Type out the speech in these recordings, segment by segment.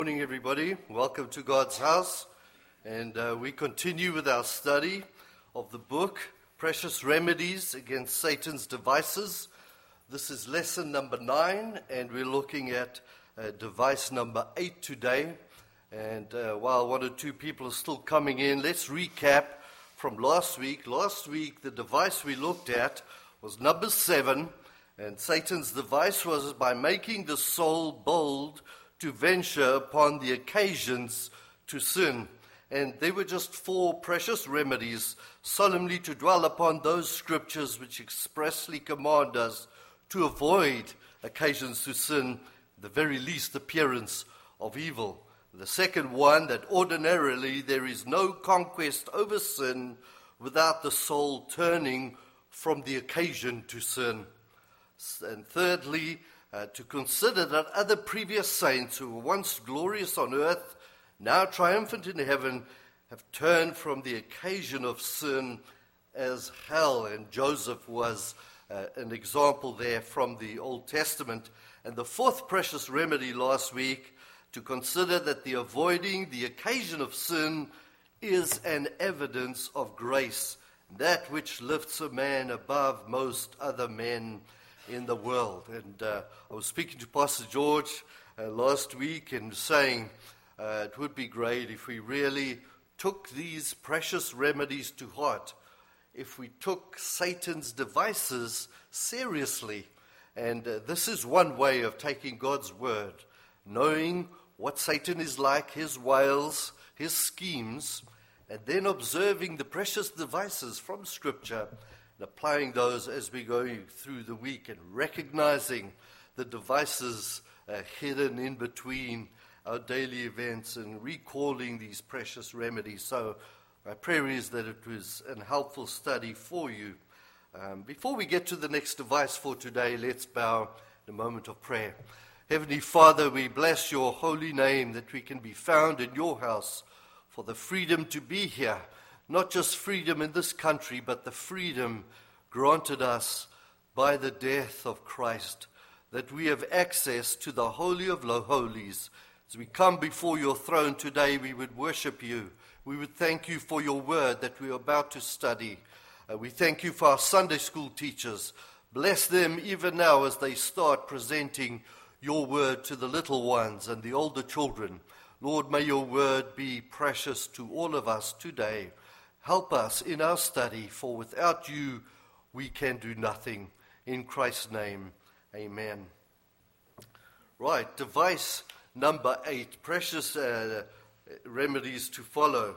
Morning, everybody. Welcome to God's house. And we continue with our study of the book, Precious Remedies Against Satan's Devices. This is lesson number 9, and we're looking at device number 8 today. And while one or two people are still coming in, let's recap from last week. Last week, the device we looked at was number 7, and Satan's device was by making the soul bold to venture upon the occasions to sin. And there were just 4 precious remedies, solemnly to dwell upon those scriptures which expressly command us to avoid occasions to sin, the very least appearance of evil. The second one, that ordinarily there is no conquest over sin without the soul turning from the occasion to sin. And thirdly, to consider that other previous saints who were once glorious on earth, now triumphant in heaven, have turned from the occasion of sin as hell. And Joseph was an example there from the Old Testament. And the fourth precious remedy last week, to consider that the avoiding the occasion of sin is an evidence of grace, that which lifts a man above most other men in the world. And I was speaking to Pastor George last week and saying it would be great if we really took these precious remedies to heart, if we took Satan's devices seriously. And this is one way of taking God's word, knowing what Satan is like, his wiles, his schemes, and then observing the precious devices from Scripture, applying those as we go through the week and recognizing the devices hidden in between our daily events and recalling these precious remedies. So my prayer is that it was a helpful study for you. Before we get to the next device for today, let's bow in a moment of prayer. Heavenly Father, we bless your holy name that we can be found in your house for the freedom to be here. Not just freedom in this country, but the freedom granted us by the death of Christ, that we have access to the Holy of Holies. As we come before your throne today, we would worship you. We would thank you for your word that we are about to study. We thank you for our Sunday school teachers. Bless them even now as they start presenting your word to the little ones and the older children. Lord, may your word be precious to all of us today. Help us in our study, for without you we can do nothing. In Christ's name, amen. Right, device number 8, precious remedies to follow.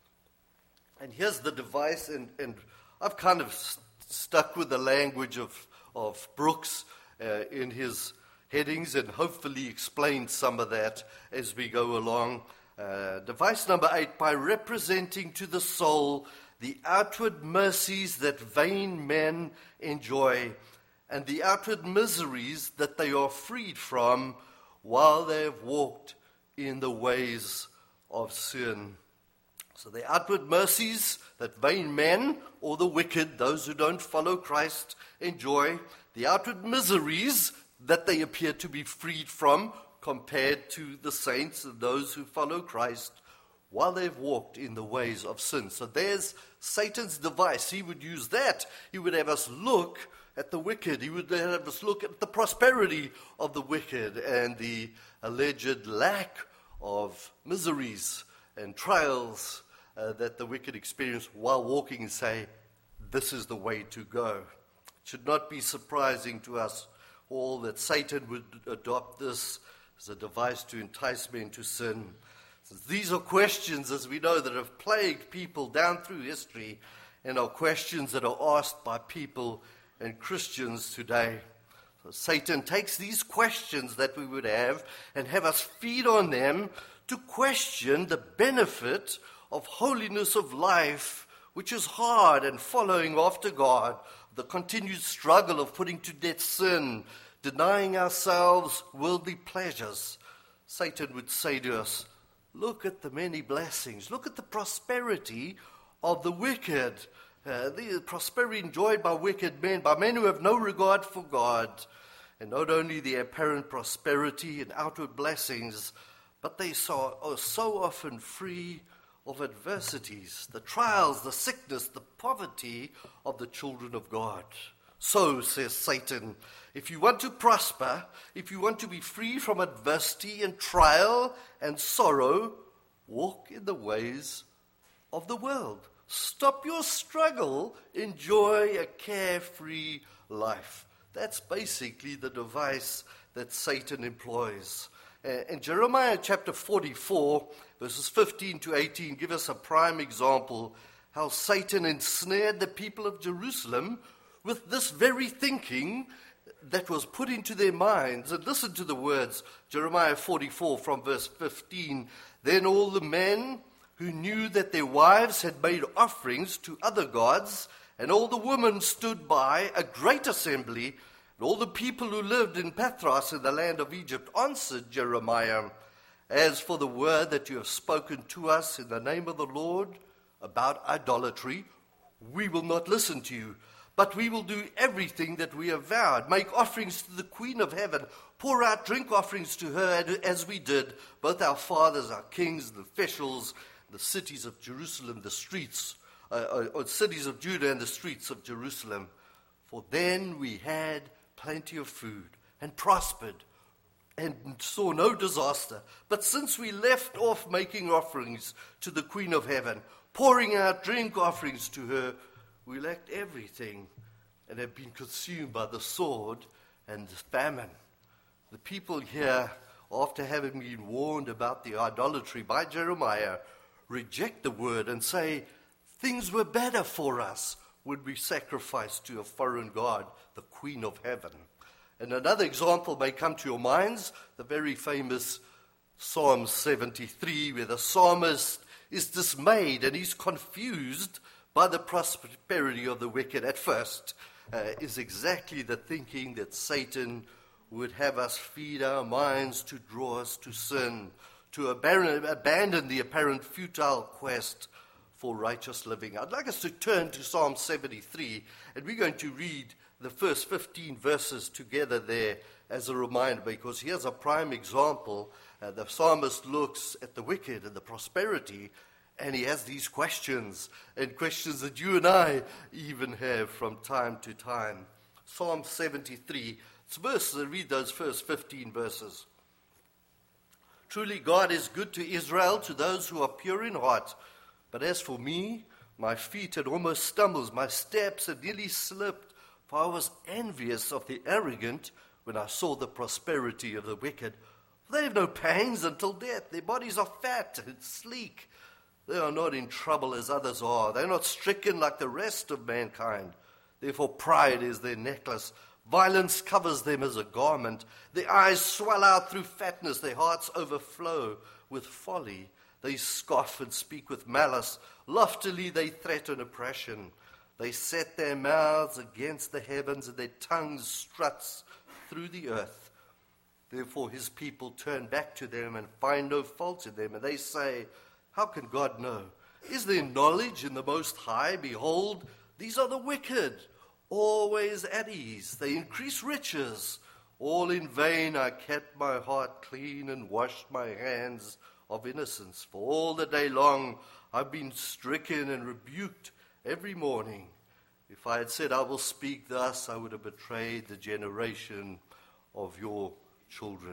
And here's the device, and I've kind of stuck with the language of Brooks in his headings and hopefully explained some of that as we go along. Device number 8, by representing to the soul the outward mercies that vain men enjoy and the outward miseries that they are freed from while they have walked in the ways of sin. So the outward mercies that vain men or the wicked, those who don't follow Christ, enjoy, the outward miseries that they appear to be freed from compared to the saints and those who follow Christ while they've walked in the ways of sin. So there's Satan's device. He would use that. He would have us look at the wicked. He would have us look at the prosperity of the wicked and the alleged lack of miseries and trials that the wicked experience while walking, and say, this is the way to go. It should not be surprising to us all that Satan would adopt this as a device to entice men to sin. These are questions, as we know, that have plagued people down through history and are questions that are asked by people and Christians today. So Satan takes these questions that we would have and have us feed on them to question the benefit of holiness of life, which is hard, and following after God, the continued struggle of putting to death sin, denying ourselves worldly pleasures. Satan would say to us, look at the many blessings, look at the prosperity of the wicked, the prosperity enjoyed by wicked men, by men who have no regard for God, and not only the apparent prosperity and outward blessings, but they are so often free of adversities, the trials, the sickness, the poverty of the children of God. So, says Satan, if you want to prosper, if you want to be free from adversity and trial and sorrow, walk in the ways of the world. Stop your struggle. Enjoy a carefree life. That's basically the device that Satan employs. In Jeremiah chapter 44, verses 15 to 18, give us a prime example how Satan ensnared the people of Jerusalem with this very thinking that was put into their minds. And listen to the words, Jeremiah 44 from verse 15. Then all the men who knew that their wives had made offerings to other gods, and all the women stood by, a great assembly, and all the people who lived in Pathros in the land of Egypt answered Jeremiah, as for the word that you have spoken to us in the name of the Lord about idolatry, we will not listen to you, but we will do everything that we have vowed, make offerings to the Queen of Heaven, pour out drink offerings to her as we did, both our fathers, our kings, the officials, the cities of Jerusalem, the streets, or cities of Judah and the streets of Jerusalem. For then we had plenty of food and prospered and saw no disaster. But since we left off making offerings to the Queen of Heaven, pouring out drink offerings to her, we lacked everything and have been consumed by the sword and the famine. The people here, after having been warned about the idolatry by Jeremiah, reject the word and say, things were better for us when we sacrificed to a foreign god, the Queen of Heaven. And another example may come to your minds, the very famous Psalm 73, where the psalmist is dismayed and he's confused by the prosperity of the wicked. At first, is exactly the thinking that Satan would have us feed our minds to draw us to sin, to abandon the apparent futile quest for righteous living. I'd like us to turn to Psalm 73, and we're going to read the first 15 verses together there as a reminder, because here's a prime example. The psalmist looks at the wicked and the prosperity, and he has these questions, and questions that you and I even have from time to time. Psalm 73, it's verses, read those first 15 verses. Truly God is good to Israel, to those who are pure in heart. But as for me, my feet had almost stumbled, my steps had nearly slipped, for I was envious of the arrogant when I saw the prosperity of the wicked. For they have no pangs until death. Their bodies are fat and sleek. They are not in trouble as others are. They are not stricken like the rest of mankind. Therefore pride is their necklace. Violence covers them as a garment. Their eyes swell out through fatness. Their hearts overflow with folly. They scoff and speak with malice. Loftily they threaten oppression. They set their mouths against the heavens, and their tongues struts through the earth. Therefore his people turn back to them and find no fault in them. And they say, how can God know? Is there knowledge in the Most High? Behold, these are the wicked, always at ease. They increase riches. All in vain I kept my heart clean and washed my hands of innocence. For all the day long I've been stricken and rebuked every morning. If I had said I will speak thus, I would have betrayed the generation of your children.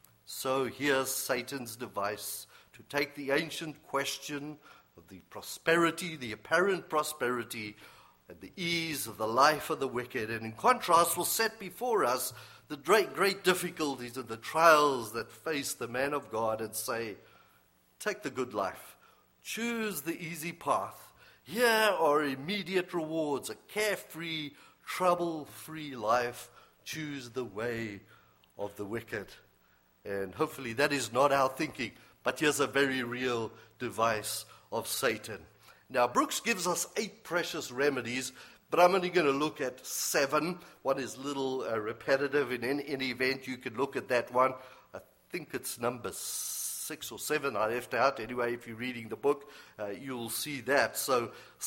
So here's Satan's device to take the ancient question of the prosperity, the apparent prosperity, and the ease of the life of the wicked, and in contrast will set before us the great difficulties and the trials that face the man of God and say, take the good life. Choose the easy path. Here are immediate rewards, a carefree, trouble-free life. Choose the way of the wicked. And hopefully that is not our thinking, but here's a very real device of Satan. Now, Brooks gives us 8 precious remedies, but I'm only going to look at 7. One is a little repetitive. In any event, you can look at that one. I think it's number 6 or 7 I left out. Anyway, if you're reading the book, you'll see that. So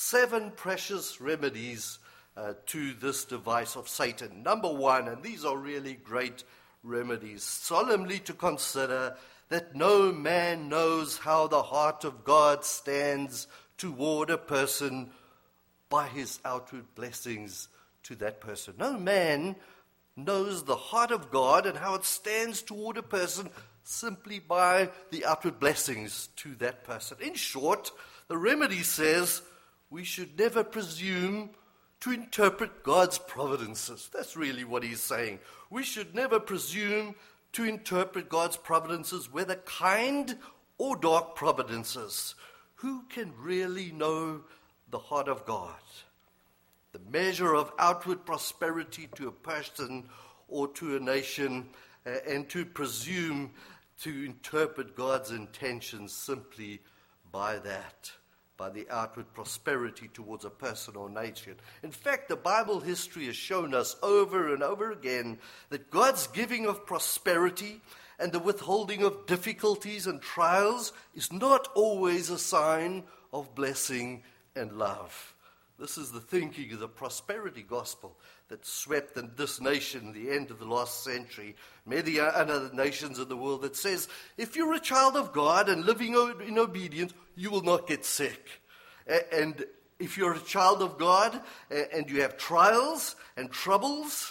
7 precious remedies to this device of Satan. Number 1, and these are really great remedies, solemnly to consider that no man knows how the heart of God stands toward a person by his outward blessings to that person. No man knows the heart of God and how it stands toward a person simply by the outward blessings to that person. In short, the remedy says we should never presume to interpret God's providences. That's really what he's saying. We should never presume to interpret God's providences, whether kind or dark providences. Who can really know the heart of God? The measure of outward prosperity to a person or to a nation, and to presume to interpret God's intentions simply by that, by the outward prosperity towards a person or nation. In fact, the Bible history has shown us over and over again that God's giving of prosperity and the withholding of difficulties and trials is not always a sign of blessing and love. This is the thinking of the prosperity gospel that swept this nation at the end of the last century, many other nations in the world, that says, if you're a child of God and living in obedience, you will not get sick. And if you're a child of God and you have trials and troubles,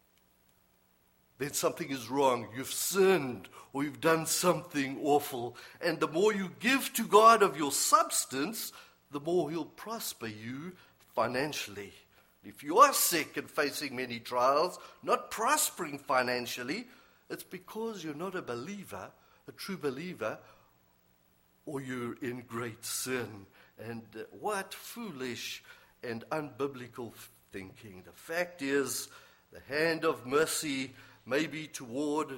then something is wrong. You've sinned or you've done something awful. And the more you give to God of your substance, the more he'll prosper you financially. If you are sick and facing many trials, not prospering financially, it's because you're not a believer, a true believer, or you're in great sin. And what foolish and unbiblical thinking. The fact is, the hand of mercy may be toward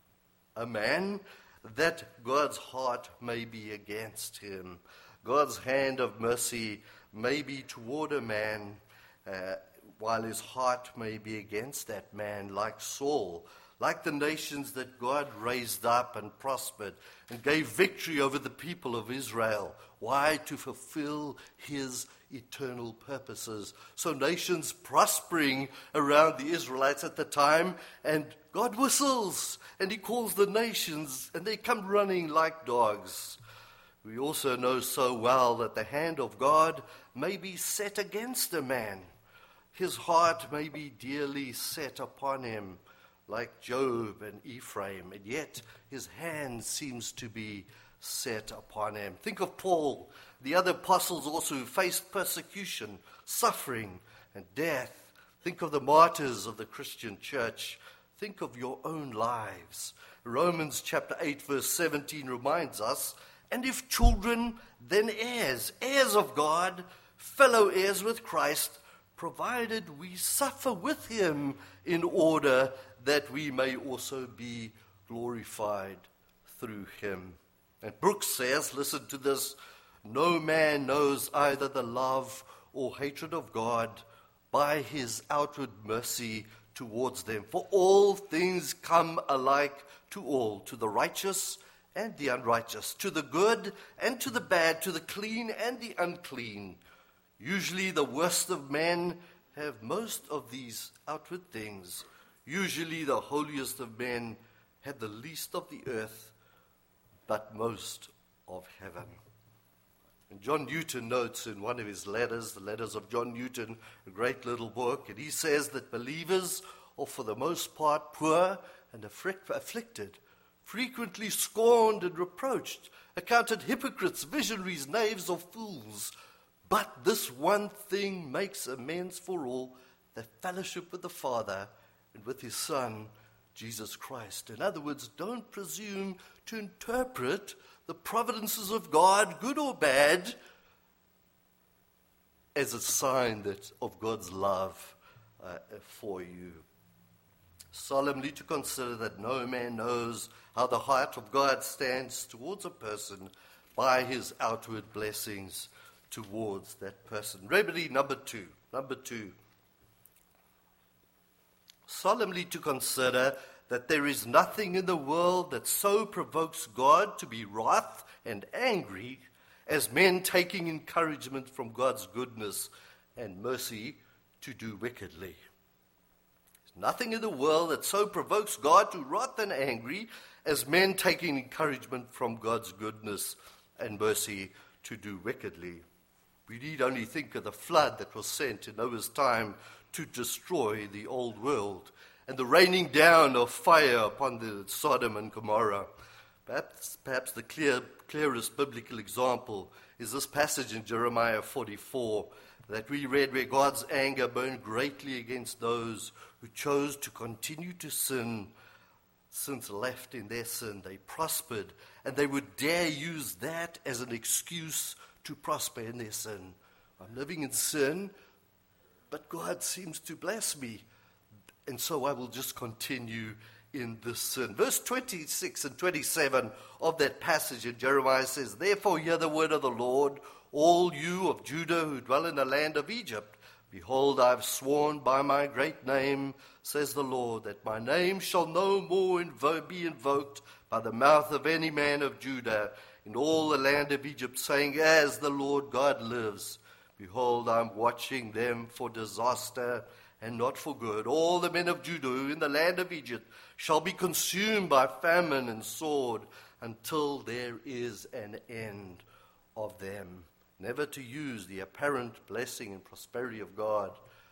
a man, that God's heart may be against him. God's hand of mercy may be toward a man, while his heart may be against that man, like Saul, like the nations that God raised up and prospered and gave victory over the people of Israel. Why? To fulfill his eternal purposes. So nations prospering around the Israelites at the time, and God whistles, and he calls the nations, and they come running like dogs. We also know so well that the hand of God may be set against a man. His heart may be dearly set upon him, like Job and Ephraim, and yet his hand seems to be set upon him. Think of Paul, the other apostles also who faced persecution, suffering, and death. Think of the martyrs of the Christian church. Think of your own lives. Romans chapter 8, verse 17 reminds us, and if children, then heirs, heirs of God, fellow heirs with Christ, provided we suffer with him in order that we may also be glorified through him. And Brooks says, listen to this, no man knows either the love or hatred of God by his outward mercy towards them. For all things come alike to all, to the righteous and the unrighteous, to the good and to the bad, to the clean and the unclean. Usually the worst of men have most of these outward things. Usually the holiest of men have the least of the earth, but most of heaven. And John Newton notes in one of his letters, the letters of John Newton, a great little book, and he says that believers are for the most part poor and afflicted, frequently scorned and reproached, accounted hypocrites, visionaries, knaves, or fools. But this one thing makes amends for all, the fellowship with the Father and with his Son, Jesus Christ. In other words, don't presume to interpret the providences of God, good or bad, as a sign of God's love for you. Solemnly to consider that no man knows how the heart of God stands towards a person by his outward blessings towards that person. Remedy number two. Solemnly to consider that there is nothing in the world that so provokes God to be wrath and angry as men taking encouragement from God's goodness and mercy to do wickedly. There's nothing in the world that so provokes God to wrath and angry as men taking encouragement from God's goodness and mercy to do wickedly. We need only think of the flood that was sent in Noah's time to destroy the old world, and the raining down of fire upon the Sodom and Gomorrah. Perhaps the clearest biblical example is this passage in Jeremiah 44 that we read, where God's anger burned greatly against those who chose to continue to sin. Since left in their sin, they prospered, and they would dare use that as an excuse to prosper in their sin. I'm living in sin, but God seems to bless me, and so I will just continue in this sin. Verse 26 and 27 of that passage in Jeremiah says, "Therefore hear the word of the Lord, all you of Judah who dwell in the land of Egypt. Behold, I have sworn by my great name, says the Lord, that my name shall no more be invoked by the mouth of any man of Judah in all the land of Egypt, saying, as the Lord God lives. Behold, I am watching them for disaster and not for good. All the men of Judah who in the land of Egypt shall be consumed by famine and sword until there is an end of them." Never to use the apparent blessing and prosperity of God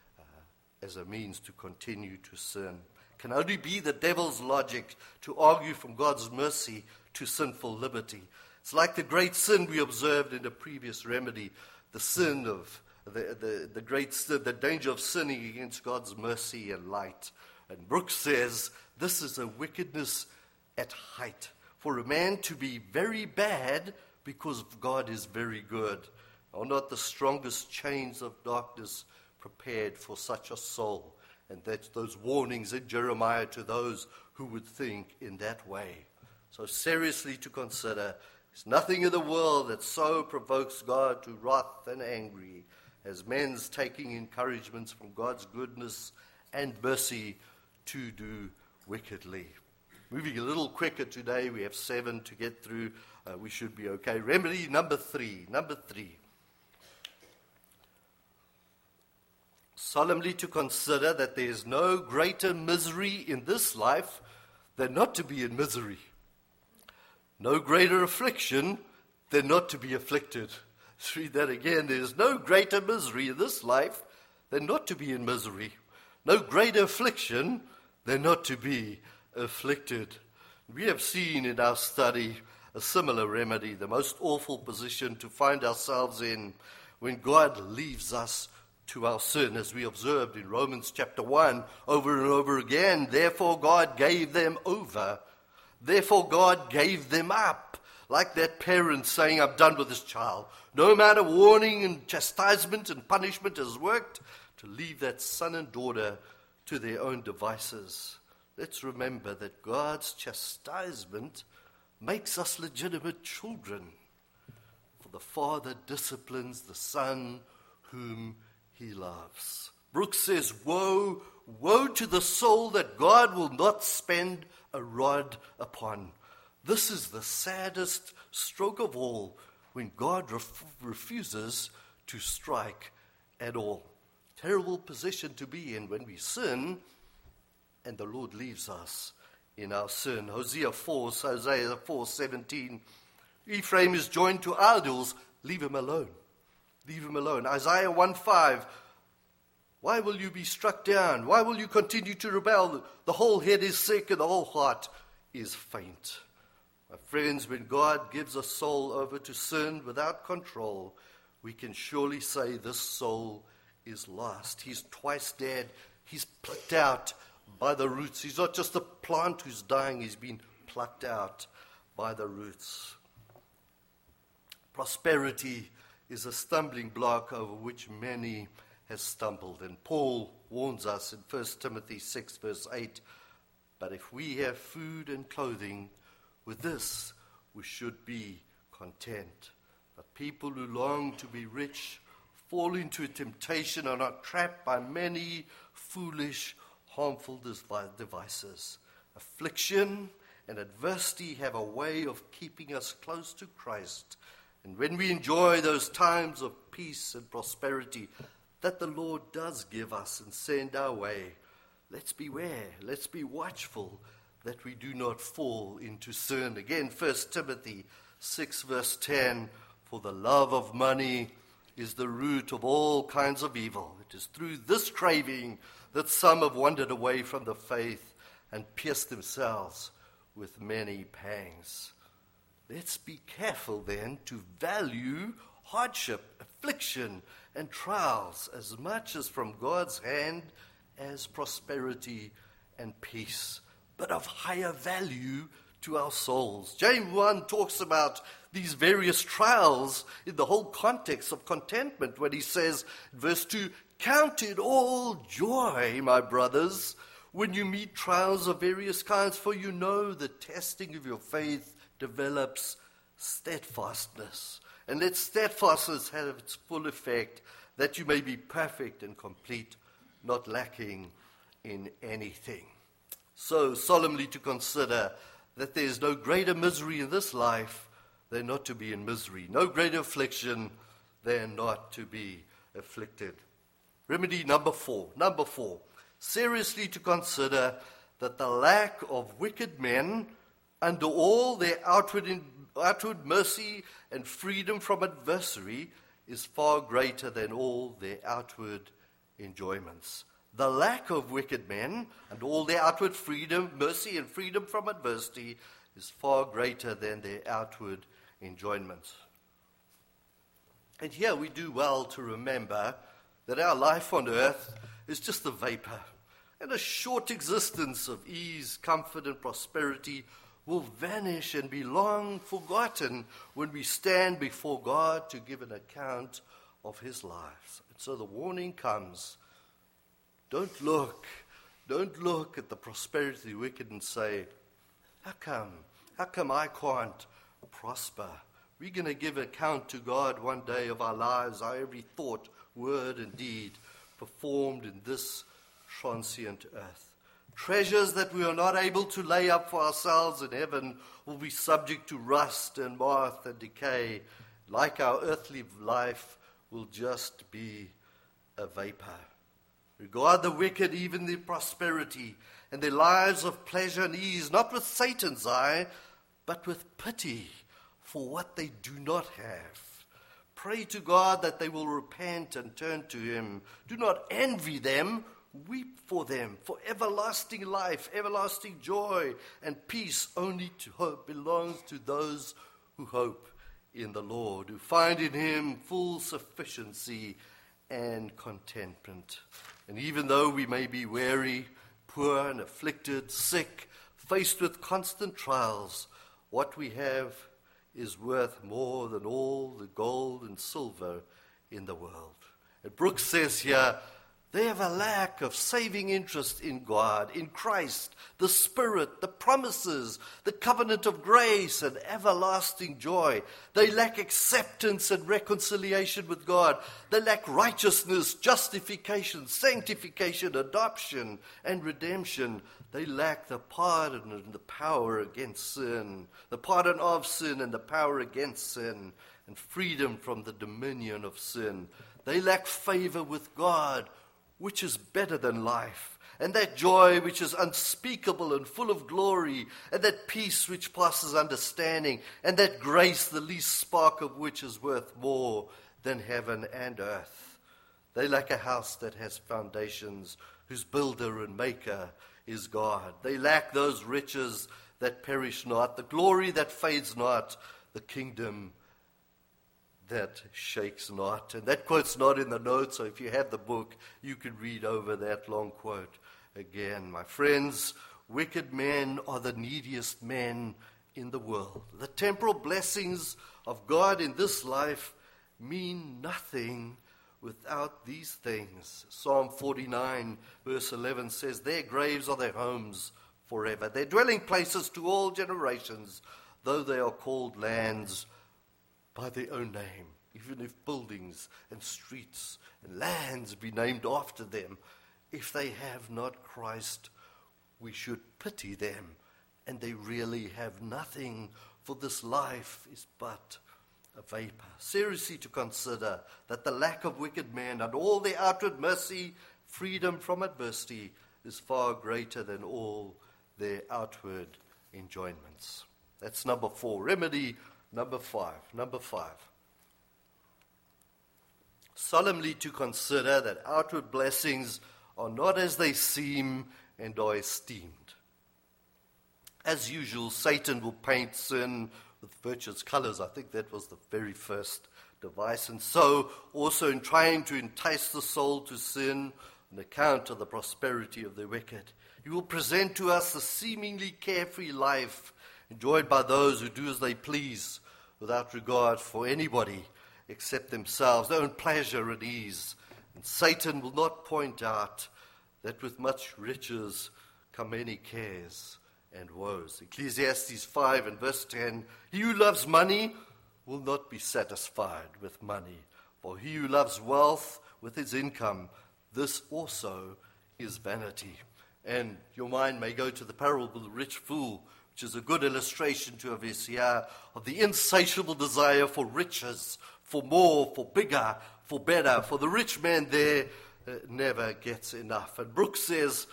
as a means to continue to sin. Can only be the devil's logic to argue from God's mercy to sinful liberty. It's like the great sin we observed in the previous remedy, the sin of the great sin, the danger of sinning against God's mercy and light. And Brooks says this is a wickedness at height, for a man to be very bad because God is very good. Are not the strongest chains of darkness prepared for such a soul? And that's those warnings in Jeremiah to those who would think in that way. So seriously to consider, there's nothing in the world that so provokes God to wrath and angry as men's taking encouragements from God's goodness and mercy to do wickedly. Moving a little quicker today, we have 7 to get through. We should be okay. Remedy number 3. Solemnly to consider that there is no greater misery in this life than not to be in misery. No greater affliction than not to be afflicted. Let's read that again. There is no greater misery in this life than not to be in misery. No greater affliction than not to be afflicted. We have seen in our study a similar remedy, the most awful position to find ourselves in when God leaves us to our sin, as we observed in Romans chapter 1 over and over again. Therefore God gave them over. Therefore God gave them up. Like that parent saying, I'm done with this child. No amount of warning and chastisement and punishment has worked to leave that son and daughter to their own devices. Let's remember that God's chastisement makes us legitimate children. For the Father disciplines the Son whom He loves. Brooks says, woe to the soul that God will not spend a rod upon. This is the saddest stroke of all, when God refuses to strike at all. Terrible position to be in when we sin and the Lord leaves us in our sin. Hosea 4:17, Ephraim is joined to idols, leave him alone. Leave him alone. Isaiah 1:5, why will you be struck down? Why will you continue to rebel? The whole head is sick and the whole heart is faint. My friends, when God gives a soul over to sin without control, we can surely say this soul is lost. He's twice dead. He's plucked out by the roots. He's not just a plant who's dying. He's been plucked out by the roots. Prosperity is a stumbling block over which many have stumbled. And Paul warns us in 1 Timothy 6, verse 8, but if we have food and clothing, with this we should be content. But people who long to be rich fall into temptation and are trapped by many foolish, harmful devices. Affliction and adversity have a way of keeping us close to Christ. And when we enjoy those times of peace and prosperity that the Lord does give us and send our way, let's beware, let's be watchful that we do not fall into sin. Again, 1 Timothy 6 verse 10, for the love of money is the root of all kinds of evil. It is through this craving that some have wandered away from the faith and pierced themselves with many pangs. Let's be careful then to value hardship, affliction, and trials as much as from God's hand as prosperity and peace, but of higher value to our souls. James 1 talks about these various trials in the whole context of contentment when he says, verse 2, count it all joy, my brothers, when you meet trials of various kinds, for you know the testing of your faith develops steadfastness. And let steadfastness have its full effect, that you may be perfect and complete, not lacking in anything. So solemnly to consider that there is no greater misery in this life than not to be in misery, no greater affliction than not to be afflicted. Remedy number four, seriously to consider that the lack of wicked men under all their outward mercy and freedom from adversary is far greater than all their outward enjoyments. The lack of wicked men and all their outward freedom, mercy and freedom from adversity is far greater than their outward enjoyments. And here we do well to remember that our life on earth is just a vapor, and a short existence of ease, comfort, and prosperity will vanish and be long forgotten when we stand before God to give an account of his life. And so the warning comes, don't look at the prosperity of the wicked and say, how come I can't prosper? We're going to give account to God one day of our lives, our every thought, word, and deed performed in this transient earth. Treasures that we are not able to lay up for ourselves in heaven will be subject to rust and moth and decay. Like our earthly life will just be a vapor. Regard the wicked, even their prosperity, and their lives of pleasure and ease, not with Satan's eye, but with pity for what they do not have. Pray to God that they will repent and turn to him. Do not envy them. Weep for them, for everlasting life, everlasting joy, and peace only to hope belongs to those who hope in the Lord, who find in him full sufficiency and contentment. And even though we may be weary, poor and afflicted, sick, faced with constant trials, what we have is worth more than all the gold and silver in the world. And Brooks says here, they have a lack of saving interest in God, in Christ, the Spirit, the promises, the covenant of grace and everlasting joy. They lack acceptance and reconciliation with God. They lack righteousness, justification, sanctification, adoption, and redemption. They lack the pardon and the power against sin, the pardon of sin and the power against sin, and freedom from the dominion of sin. They lack favor with God, which is better than life, and that joy which is unspeakable and full of glory, and that peace which passes understanding, and that grace, the least spark of which is worth more than heaven and earth. They lack a house that has foundations, whose builder and maker is God. They lack those riches that perish not, the glory that fades not, the kingdom that shakes not. And that quote's not in the notes, so if you have the book, you can read over that long quote again. My friends, wicked men are the neediest men in the world. The temporal blessings of God in this life mean nothing without these things. Psalm 49 verse 11 says, their graves are their homes forever, their dwelling places to all generations, though they are called lands by their own name, even if buildings and streets and lands be named after them. If they have not Christ, we should pity them, and they really have nothing, for this life is but a vapor. Seriously to consider that the lack of wicked men and all their outward mercy, freedom from adversity, is far greater than all their outward enjoyments. That's number 4. Remedy number 5. Number 5. Solemnly to consider that outward blessings are not as they seem and are esteemed. As usual, Satan will paint sin with virtuous colors. I think that was the very first device. And so, also in trying to entice the soul to sin on account of the prosperity of the wicked, he will present to us a seemingly carefree life enjoyed by those who do as they please without regard for anybody except themselves, their own pleasure and ease. And Satan will not point out that with much riches come many cares and woes. Ecclesiastes 5 and verse 10, he who loves money will not be satisfied with money, for he who loves wealth with his income, this also is vanity. And your mind may go to the parable of the rich fool, which is a good illustration to us here of the insatiable desire for riches, for more, for bigger, for better. For the rich man there never gets enough. And Brooks says,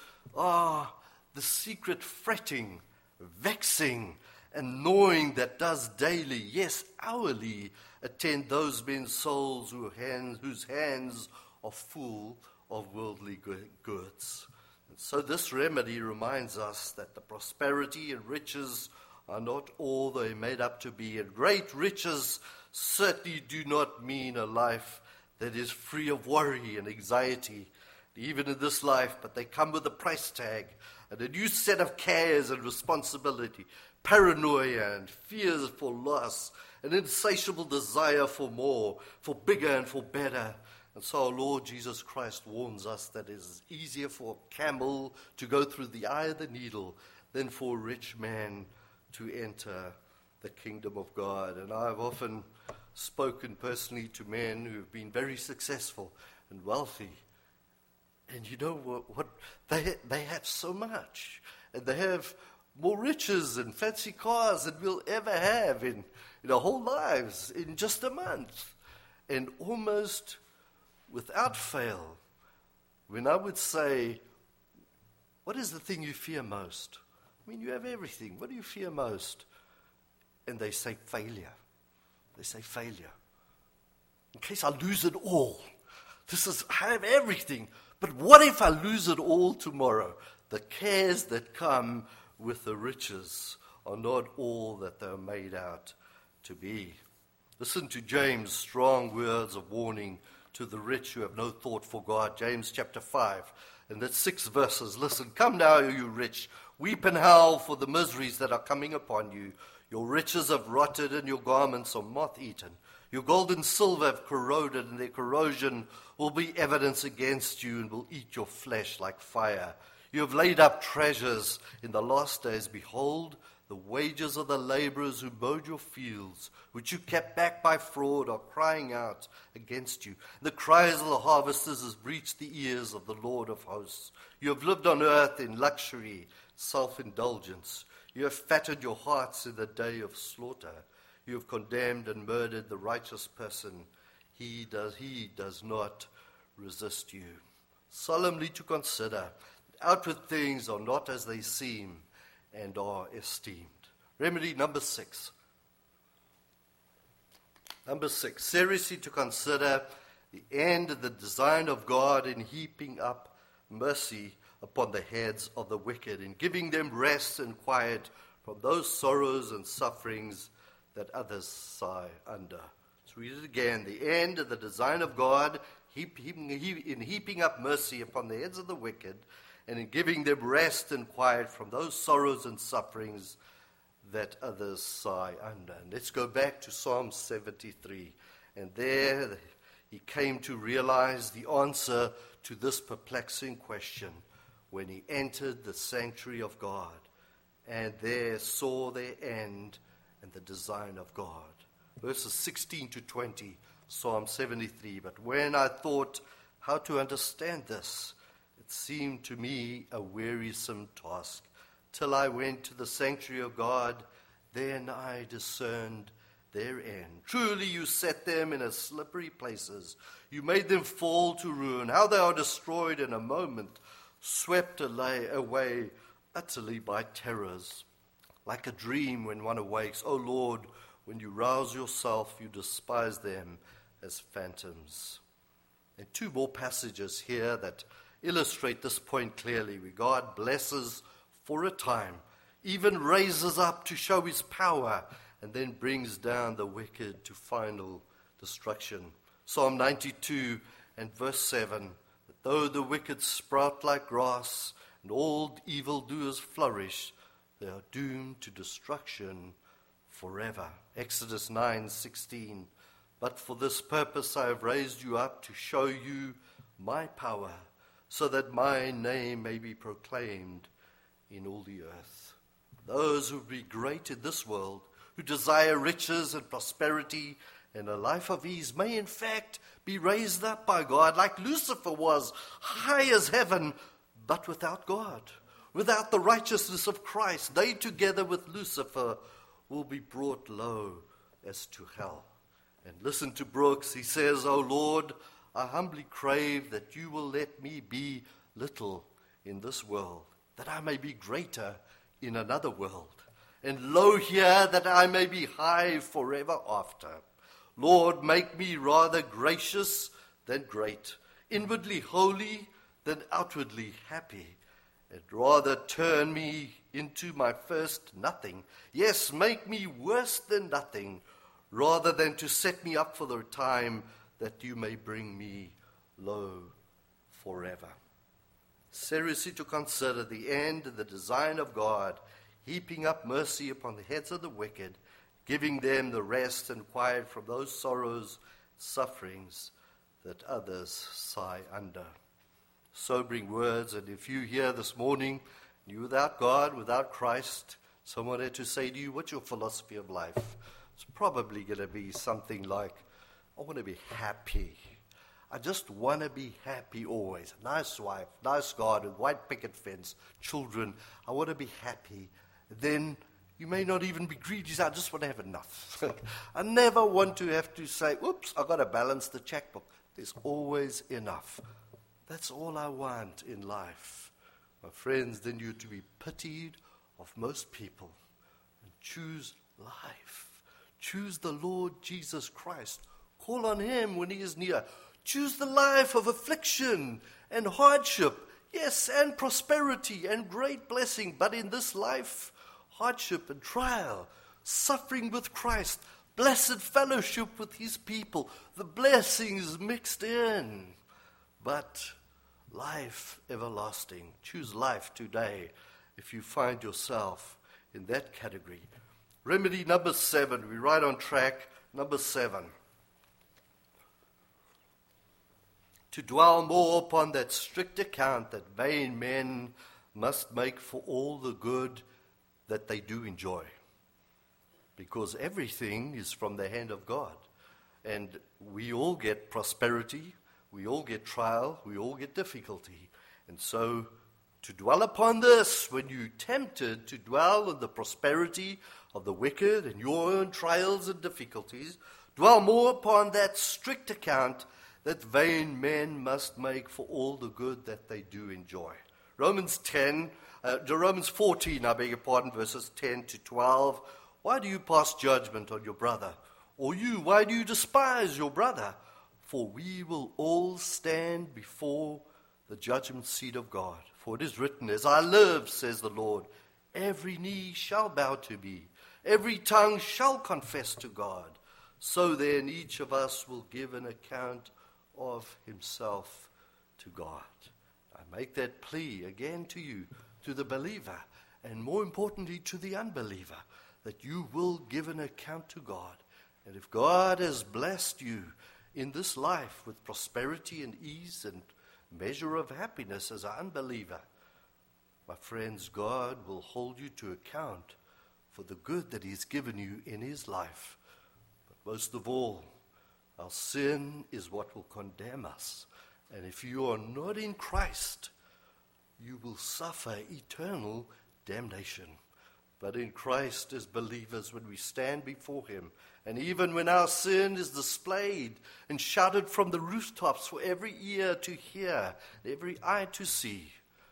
the secret fretting, vexing, and gnawing that does daily, yes, hourly, attend those men's souls whose hands are full of worldly goods. And so this remedy reminds us that the prosperity and riches are not all they're made up to be. And great riches certainly do not mean a life that is free of worry and anxiety, even in this life, but they come with a price tag and a new set of cares and responsibility, paranoia and fears for loss, an insatiable desire for more, for bigger and for better. And so our Lord Jesus Christ warns us that it is easier for a camel to go through the eye of the needle than for a rich man to enter the kingdom of God. And I've often spoken personally to men who have been very successful and wealthy. And you know what they have so much. And they have more riches and fancy cars than we'll ever have in our whole lives in just a month. And almost without fail, when I would say, what is the thing you fear most? I mean, you have everything. What do you fear most? And they say failure. They say failure. In case I lose it all. I have everything. But what if I lose it all tomorrow? The cares that come with the riches are not all that they're made out to be. Listen to James' strong words of warning to the rich who have no thought for God. James chapter 5, and that's 6 verses. Listen, come now, you rich, weep and howl for the miseries that are coming upon you. Your riches have rotted and your garments are moth-eaten. Your gold and silver have corroded, and their corrosion will be evidence against you and will eat your flesh like fire. You have laid up treasures in the last days. Behold, the wages of the laborers who mowed your fields, which you kept back by fraud, are crying out against you. The cries of the harvesters has reached the ears of the Lord of hosts. You have lived on earth in luxury, self-indulgence. You have fattened your hearts in the day of slaughter. You have condemned and murdered the righteous person. He does not resist you. Solemnly to consider, outward things are not as they seem and are esteemed. Remedy number 6. Number 6, seriously to consider the end and the design of God in heaping up mercy upon the heads of the wicked, in giving them rest and quiet from those sorrows and sufferings that others sigh under. Let's read it again. The end and the design of God in heaping up mercy upon the heads of the wicked, and in giving them rest and quiet from those sorrows and sufferings that others sigh under. And let's go back to Psalm 73. And there he came to realize the answer to this perplexing question when he entered the sanctuary of God, and there saw their end and the design of God. Verses 16 to 20, Psalm 73. But when I thought how to understand this, it seemed to me a wearisome task, till I went to the sanctuary of God. Then I discerned their end. Truly you set them in slippery places. You made them fall to ruin. How they are destroyed in a moment, swept away utterly by terrors, like a dream when one awakes. O Lord, when you rouse yourself, you despise them as phantoms. And two more passages here that illustrate this point clearly. Where God blesses for a time, even raises up to show his power, and then brings down the wicked to final destruction. Psalm 92 and verse 7, that though the wicked sprout like grass, and all evildoers flourish, they are doomed to destruction forever. Exodus 9:16, but for this purpose I have raised you up to show you my power, so that my name may be proclaimed in all the earth. Those who will be great in this world, who desire riches and prosperity and a life of ease, may in fact be raised up by God, like Lucifer was, high as heaven, but without God, without the righteousness of Christ. They together with Lucifer will be brought low as to hell. And listen to Brooks. He says, O Lord, I humbly crave that you will let me be little in this world, that I may be greater in another world, and low here that I may be high forever after. Lord, make me rather gracious than great, inwardly holy than outwardly happy, and rather turn me into my first nothing. Yes, make me worse than nothing, rather than to set me up for the time that you may bring me low forever. Seriously to consider the end and the design of God, heaping up mercy upon the heads of the wicked, giving them the rest and quiet from those sorrows, sufferings that others sigh under. Sobering words, and if you here this morning, you without God, without Christ, someone had to say to you, what's your philosophy of life? It's probably going to be something like, I want to be happy. I just want to be happy always. Nice wife, nice garden, white picket fence, children. I want to be happy. Then you may not even be greedy. I just want to have enough. I never want to have to say, oops, I've got to balance the checkbook. There's always enough. That's all I want in life. My friends, then you're to be pitied of most people. And choose life. Choose the Lord Jesus Christ. Call on him when he is near. Choose the life of affliction and hardship, yes, and prosperity and great blessing. But in this life, hardship and trial, suffering with Christ, blessed fellowship with his people, the blessings mixed in. But life everlasting. Choose life today if you find yourself in that category. Remedy number 7. We're right on track. Number 7. To dwell more upon that strict account that vain men must make for all the good that they do enjoy. Because everything is from the hand of God. And we all get prosperity, we all get trial, we all get difficulty. And so to dwell upon this, when you're tempted to dwell on the prosperity of the wicked and your own trials and difficulties, dwell more upon that strict account that vain men must make for all the good that they do enjoy. Romans 14, verses 10 to 12. Why do you pass judgment on your brother? Or you, why do you despise your brother? For we will all stand before the judgment seat of God. For it is written, as I live, says the Lord, every knee shall bow to me, every tongue shall confess to God. So then each of us will give an account of himself to God. I make that plea again to you, to the believer, and more importantly to the unbeliever, that you will give an account to God. And if God has blessed you in this life with prosperity and ease and measure of happiness as an unbeliever, my friends, God will hold you to account for the good that he's given you in his life. But most of all, our sin is what will condemn us. And if you are not in Christ, you will suffer eternal damnation. But in Christ, as believers, when we stand before him, and even when our sin is displayed and shouted from the rooftops for every ear to hear, and every eye to see,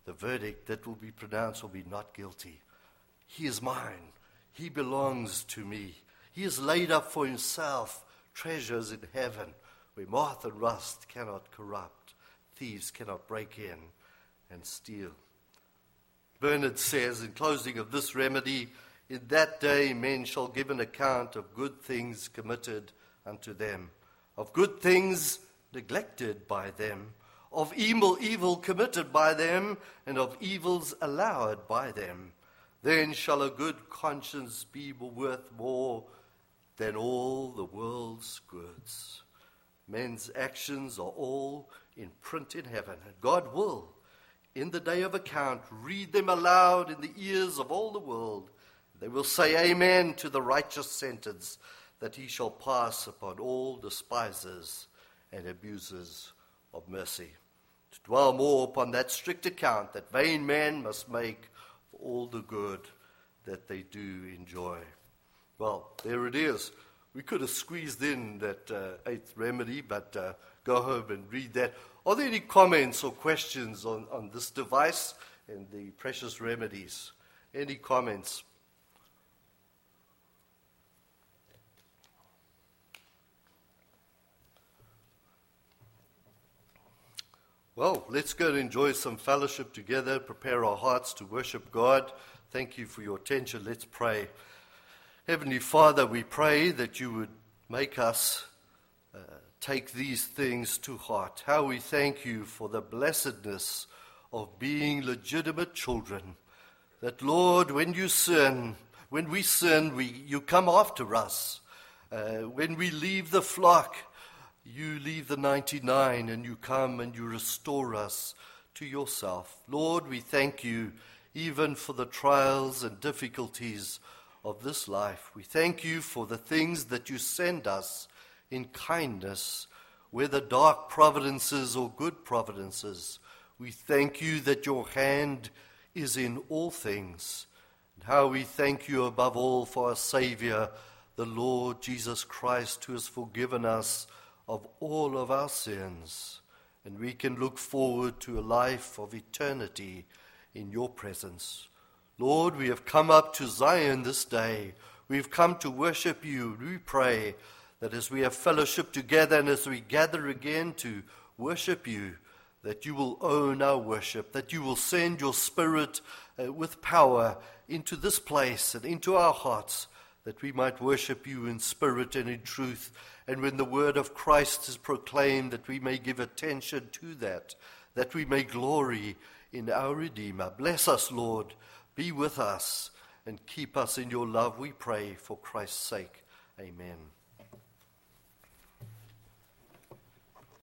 the verdict that will be pronounced will be not guilty. He is mine. He belongs to me. He has laid up for himself treasures in heaven where moth and rust cannot corrupt, thieves cannot break in and steal. Bernard says in closing of this remedy, in that day men shall give an account of good things committed unto them, of good things neglected by them, of evil committed by them, and of evils allowed by them. Then shall a good conscience be worth more than all the world's goods. Men's actions are all in print in heaven, and God will, in the day of account, read them aloud in the ears of all the world. They will say amen to the righteous sentence that he shall pass upon all despisers and abusers of mercy. To dwell more upon that strict account that vain men must make for all the good that they do enjoy. Well, there it is. We could have squeezed in that eighth remedy, but go home and read that. Are there any comments or questions on this device and the precious remedies? Any comments? Well, let's go and enjoy some fellowship together, prepare our hearts to worship God. Thank you for your attention. Let's pray. Heavenly Father, we pray that you would make us take these things to heart. How we thank you for the blessedness of being legitimate children. That, Lord, when we sin, you come after us. When we leave the flock, you leave the 99 and you come and you restore us to yourself. Lord, we thank you even for the trials and difficulties of this life. We thank you for the things that you send us in kindness, whether dark providences or good providences. We thank you that your hand is in all things. And how we thank you above all for our Savior, the Lord Jesus Christ, who has forgiven us of all of our sins, and we can look forward to a life of eternity in your presence. Lord, we have come up to Zion this day. We've come to worship you. We pray that as we have fellowship together and as we gather again to worship you, that you will own our worship, that you will send your Spirit with power into this place and into our hearts, that we might worship you in spirit and in truth. And when the word of Christ is proclaimed, that we may give attention to that we may glory in our Redeemer. Bless us, Lord. Be with us and keep us in your love, we pray, for Christ's sake. Amen.